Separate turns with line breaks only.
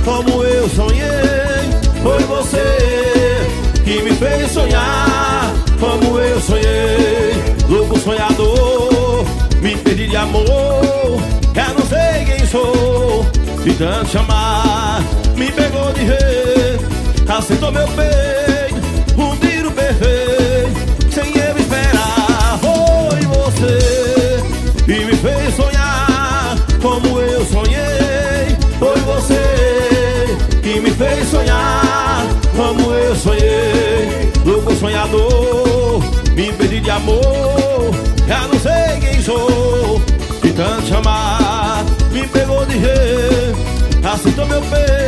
como eu sonhei. Foi você que me fez sonhar como eu sonhei. Louco sonhador, me perdi de amor. Eu não sei quem sou, de tanto chamar. Me pegou de jeito, acertou meu peito, um tiro perfeito, sem eu esperar. Foi você que me fez sonhar como eu sonhei. Foi você que me fez sonhar como eu sonhei. Louco sonhador, me perdi de amor. Já não sei quem sou, de tanto chamar. Me pegou de jeito, acertou meu peito,